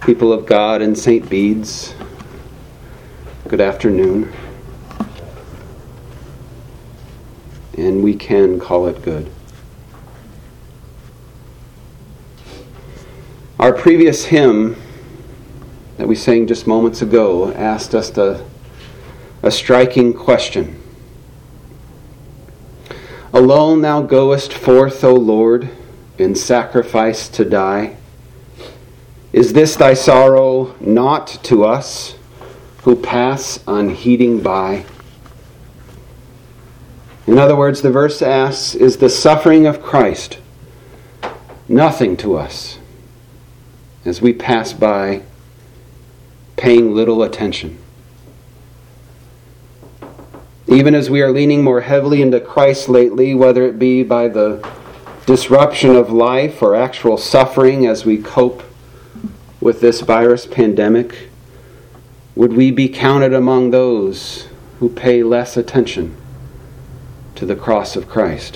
People of God in St. Bede's, good afternoon. And we can call it good. Our previous hymn that we sang just moments ago asked us a striking question. Alone thou goest forth, O Lord, in sacrifice to die. Is this thy sorrow naught to us who pass unheeding by? In other words, the verse asks, is the suffering of Christ nothing to us as we pass by, paying little attention? Even as we are leaning more heavily into Christ lately, whether it be by the disruption of life or actual suffering as we cope with this virus pandemic, would we be counted among those who pay less attention to the cross of Christ?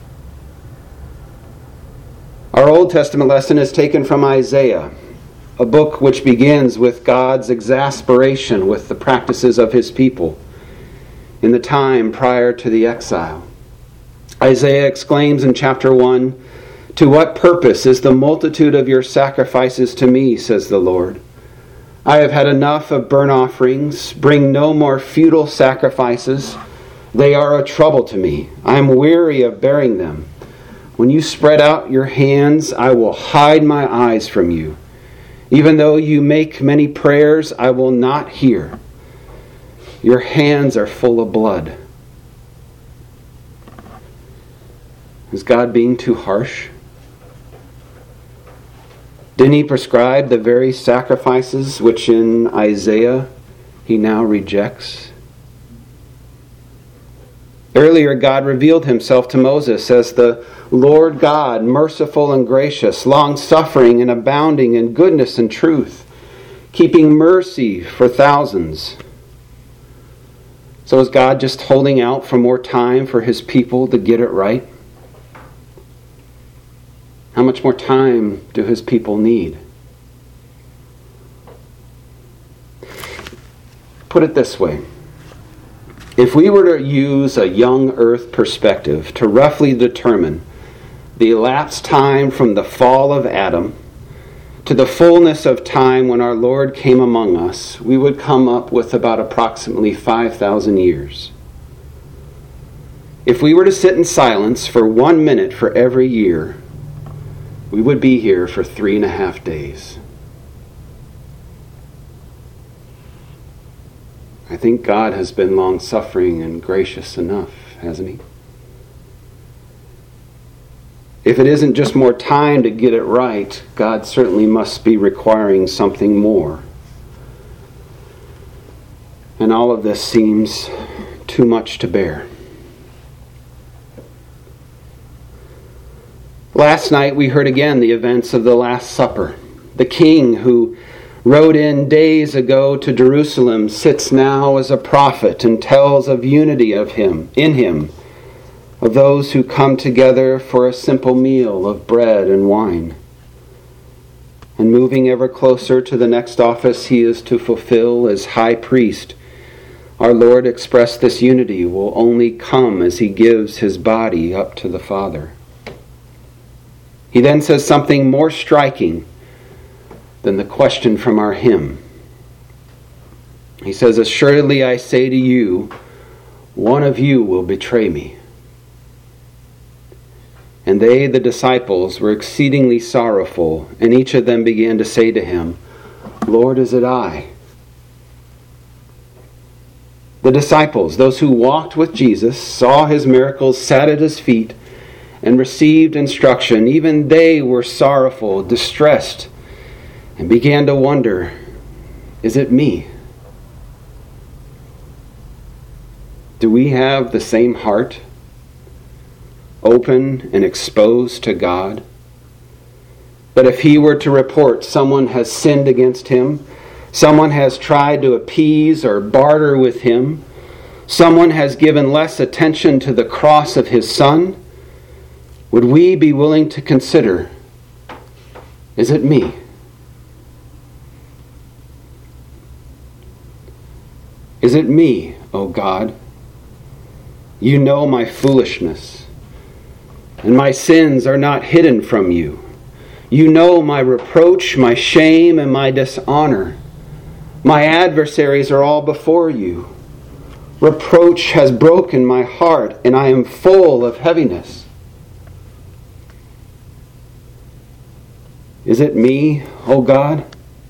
Our Old Testament lesson is taken from Isaiah, a book which begins with God's exasperation with the practices of his people in the time prior to the exile. Isaiah exclaims in chapter 1, "To what purpose is the multitude of your sacrifices to me, says the Lord? I have had enough of burnt offerings. Bring no more futile sacrifices. They are a trouble to me. I am weary of bearing them. When you spread out your hands, I will hide my eyes from you. Even though you make many prayers, I will not hear. Your hands are full of blood." Is God being too harsh? Didn't he prescribe the very sacrifices which in Isaiah he now rejects? Earlier, God revealed himself to Moses as the Lord God, merciful and gracious, long-suffering and abounding in goodness and truth, keeping mercy for thousands. So is God just holding out for more time for his people to get it right? How much more time do his people need? Put it this way. If we were to use a young earth perspective to roughly determine the elapsed time from the fall of Adam to the fullness of time when our Lord came among us, we would come up with about approximately 5,000 years. If we were to sit in silence for 1 minute for every year, we would be here for 3.5 days. I think God has been long-suffering and gracious enough, hasn't he? If it isn't just more time to get it right, God certainly must be requiring something more. And all of this seems too much to bear. Last night we heard again the events of the Last Supper. The king who rode in days ago to Jerusalem sits now as a prophet and tells of unity of him, of those who come together for a simple meal of bread and wine. And moving ever closer to the next office he is to fulfill as high priest, our Lord expressed this unity will only come as he gives his body up to the Father. He then says something more striking than the question from our hymn. He says, "Assuredly I say to you, one of you will betray me." And they, the disciples, were exceedingly sorrowful, and each of them began to say to him, "Lord, is it I?" The disciples, those who walked with Jesus, saw his miracles, sat at his feet, and received instruction. Even they were sorrowful, distressed, and began to wonder, is it me? Do we have the same heart, open and exposed to God? That if he were to report someone has sinned against him, someone has tried to appease or barter with him, someone has given less attention to the cross of his Son, would we be willing to consider, is it me? Is it me, O God? You know my foolishness, and my sins are not hidden from you. You know my reproach, my shame, and my dishonor. My adversaries are all before you. Reproach has broken my heart, and I am full of heaviness. Is it me, O God?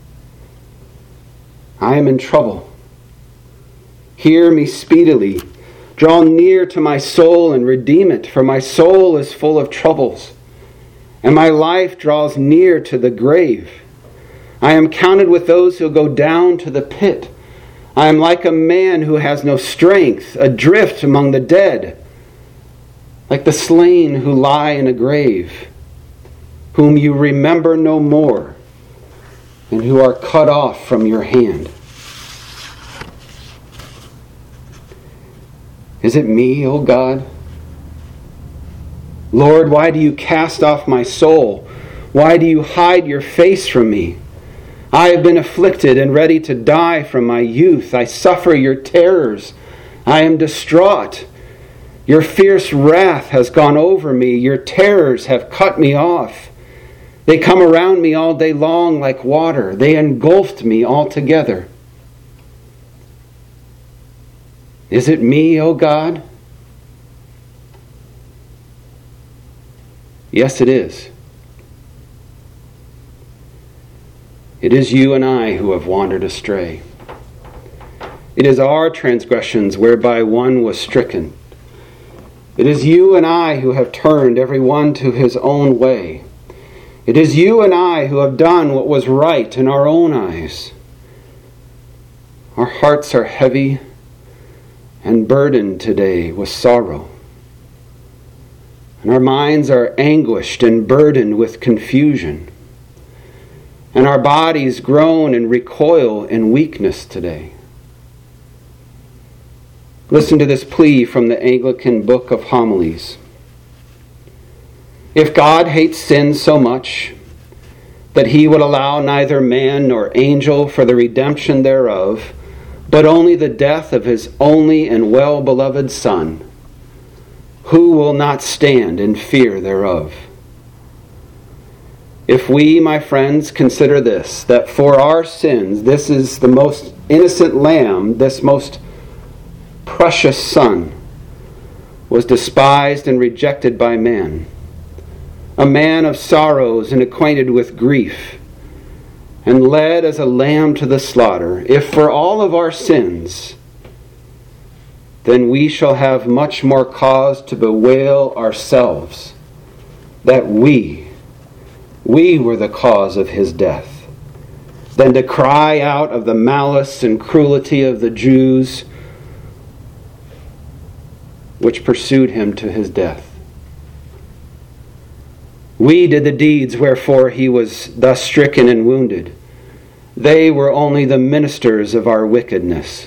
I am in trouble. Hear me speedily. Draw near to my soul and redeem it, for my soul is full of troubles, and my life draws near to the grave. I am counted with those who go down to the pit. I am like a man who has no strength, adrift among the dead, like the slain who lie in a grave, whom you remember no more, and who are cut off from your hand. Is it me, O God? Lord, why do you cast off my soul? Why do you hide your face from me? I have been afflicted and ready to die from my youth. I suffer your terrors. I am distraught. Your fierce wrath has gone over me. Your terrors have cut me off. They come around me all day long like water. They engulfed me altogether. Is it me, O God? Yes, it is. It is you and I who have wandered astray. It is our transgressions whereby one was stricken. It is you and I who have turned every one to his own way. It is you and I who have done what was right in our own eyes. Our hearts are heavy and burdened today with sorrow. And our minds are anguished and burdened with confusion. And our bodies groan and recoil in weakness today. Listen to this plea from the Anglican Book of Homilies. If God hates sin so much that he would allow neither man nor angel for the redemption thereof, but only the death of his only and well-beloved Son, who will not stand in fear thereof? If we, my friends, consider this, that for our sins, this is the most innocent lamb, this most precious Son, was despised and rejected by man, a man of sorrows and acquainted with grief, and led as a lamb to the slaughter, if for all of our sins, then we shall have much more cause to bewail ourselves that we were the cause of his death, than to cry out of the malice and cruelty of the Jews which pursued him to his death. We did the deeds wherefore he was thus stricken and wounded. They were only the ministers of our wickedness.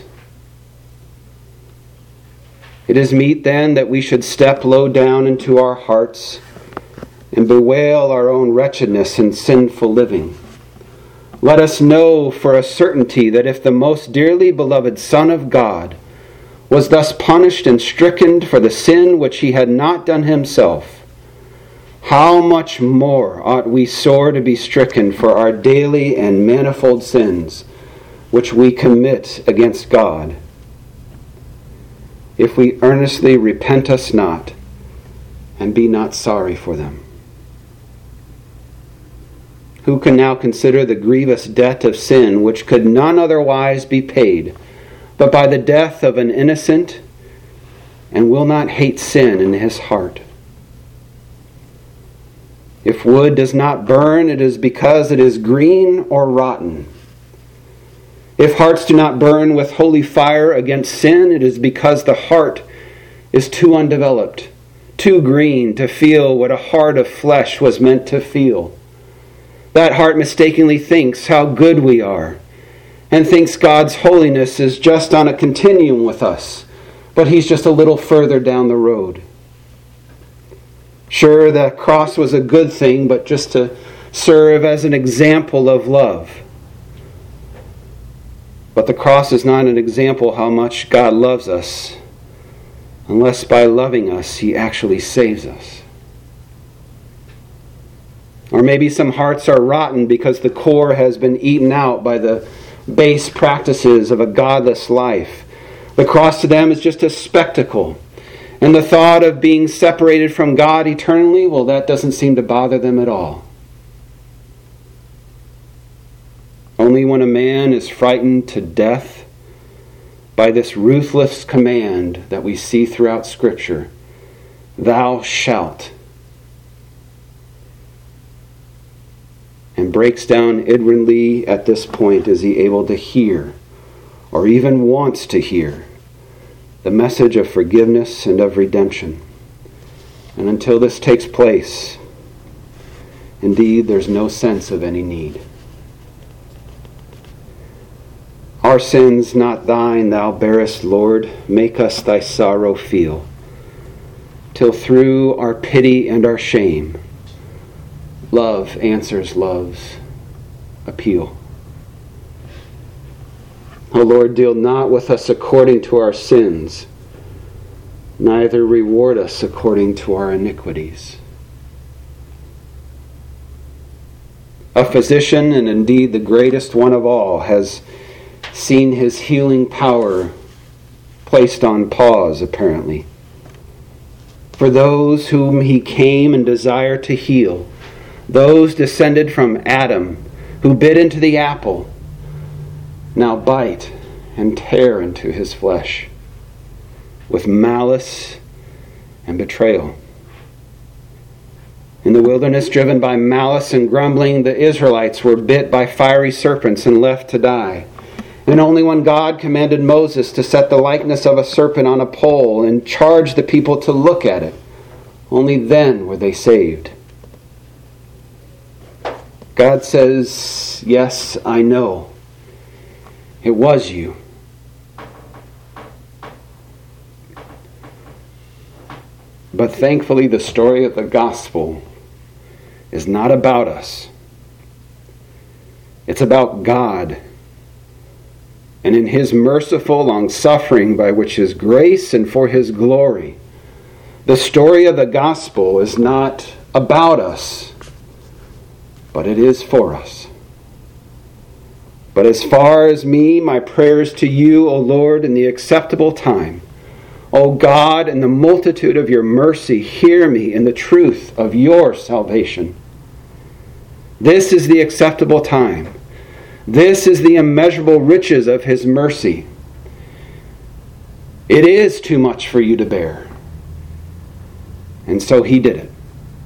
It is meet then that we should step low down into our hearts and bewail our own wretchedness and sinful living. Let us know for a certainty that if the most dearly beloved Son of God was thus punished and stricken for the sin which he had not done himself, how much more ought we sore to be stricken for our daily and manifold sins which we commit against God, if we earnestly repent us not and be not sorry for them. Who can now consider the grievous debt of sin which could none otherwise be paid but by the death of an innocent, and will not hate sin in his heart? If wood does not burn, it is because it is green or rotten. If hearts do not burn with holy fire against sin, it is because the heart is too undeveloped, too green to feel what a heart of flesh was meant to feel. That heart mistakenly thinks how good we are, and thinks God's holiness is just on a continuum with us, but he's just a little further down the road. Sure, the cross was a good thing, but just to serve as an example of love. But the cross is not an example how much God loves us, unless by loving us He actually saves us. Or maybe some hearts are rotten because the core has been eaten out by the base practices of a godless life. The cross to them is just a spectacle. And the thought of being separated from God eternally, well, that doesn't seem to bother them at all. Only when a man is frightened to death by this ruthless command that we see throughout Scripture, "Thou shalt," and breaks down inwardly at this point, is he able to hear, or even wants to hear, the message of forgiveness and of redemption. And until this takes place, indeed, there's no sense of any need. Our sins, not thine, thou bearest, Lord, make us thy sorrow feel, till through our pity and our shame, love answers love's appeal. O Lord, deal not with us according to our sins, neither reward us according to our iniquities. A physician, and indeed the greatest one of all, has seen his healing power placed on pause, apparently. For those whom he came and desired to heal, those descended from Adam, who bit into the apple, now bite and tear into his flesh with malice and betrayal. In the wilderness, driven by malice and grumbling, the Israelites were bit by fiery serpents and left to die. And only when God commanded Moses to set the likeness of a serpent on a pole and charge the people to look at it, only then were they saved. God says, "Yes, I know. It was you." But thankfully, the story of the gospel is not about us. It's about God, and in His merciful long-suffering, by which His grace and for His glory. The story of the gospel is not about us, but it is for us. But as far as me, my prayers to you, O Lord, in the acceptable time. O God, in the multitude of your mercy, hear me in the truth of your salvation. This is the acceptable time. This is the immeasurable riches of His mercy. It is too much for you to bear. And so He did it.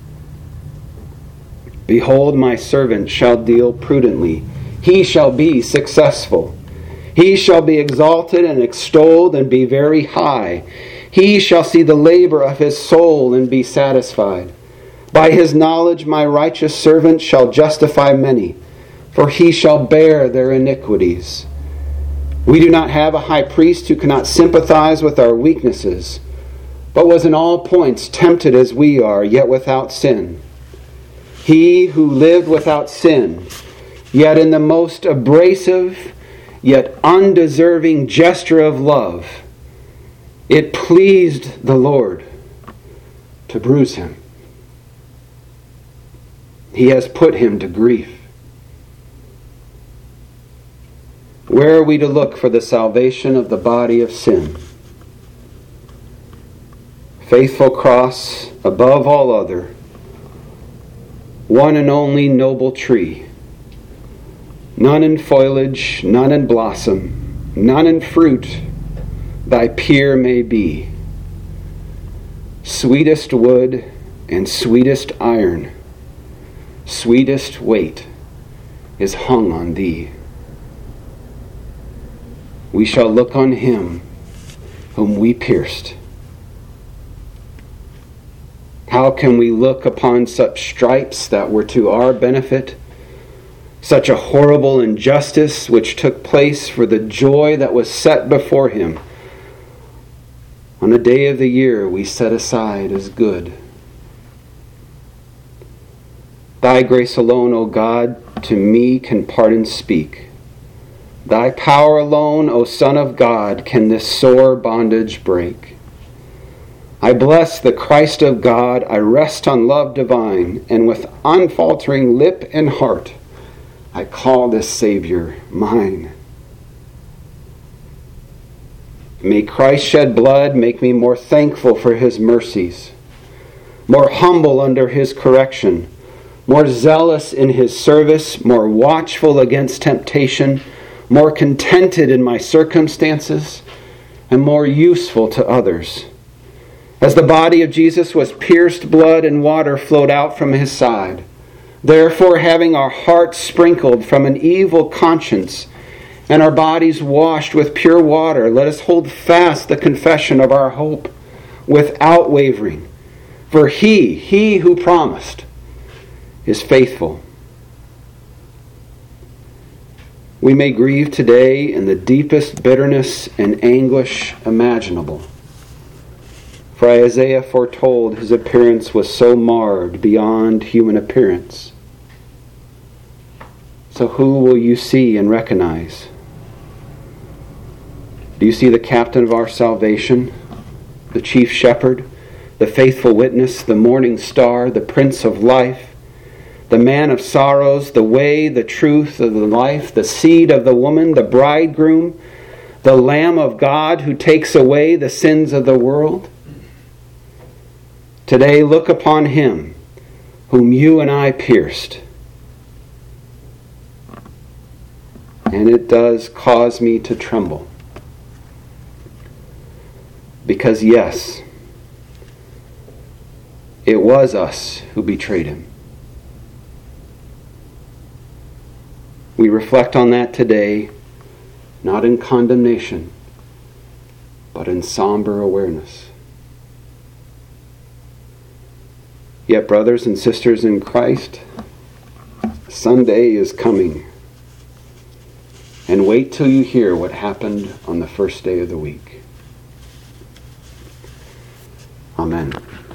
Behold, my servant shall deal prudently. He shall be successful. He shall be exalted and extolled and be very high. He shall see the labor of his soul and be satisfied. By his knowledge my righteous servant shall justify many, for he shall bear their iniquities. We do not have a high priest who cannot sympathize with our weaknesses, but was in all points tempted as we are, yet without sin. He who lived without sin, yet in the most abrasive, yet undeserving gesture of love, it pleased the Lord to bruise him. He has put him to grief. Where are we to look for the salvation of the body of sin? Faithful cross, above all other, one and only noble tree. None in foliage, none in blossom, none in fruit, thy peer may be. Sweetest wood and sweetest iron, sweetest weight is hung on thee. We shall look on him whom we pierced. How can we look upon such stripes that were to our benefit, such a horrible injustice which took place for the joy that was set before him, on a day of the year we set aside as good? Thy grace alone, O God, to me can pardon speak. Thy power alone, O Son of God, can this sore bondage break. I bless the Christ of God, I rest on love divine, and with unfaltering lip and heart, I call this Savior mine. May Christ's shed blood make me more thankful for his mercies, more humble under his correction, more zealous in his service, more watchful against temptation, more contented in my circumstances, and more useful to others. As the body of Jesus was pierced, blood and water flowed out from his side. Therefore, having our hearts sprinkled from an evil conscience and our bodies washed with pure water, let us hold fast the confession of our hope without wavering. For he who promised, is faithful. We may grieve today in the deepest bitterness and anguish imaginable. For Isaiah foretold his appearance was so marred beyond human appearance. So who will you see and recognize? Do you see the captain of our salvation, the chief shepherd, the faithful witness, the morning star, the prince of life, the man of sorrows, the way, the truth of the life, the seed of the woman, the bridegroom, the Lamb of God who takes away the sins of the world? Today look upon him whom you and I pierced. And it does cause me to tremble. Because yes, it was us who betrayed him. We reflect on that today, not in condemnation, but in somber awareness. Yet, brothers and sisters in Christ, Sunday is coming. And wait till you hear what happened on the first day of the week. Amen.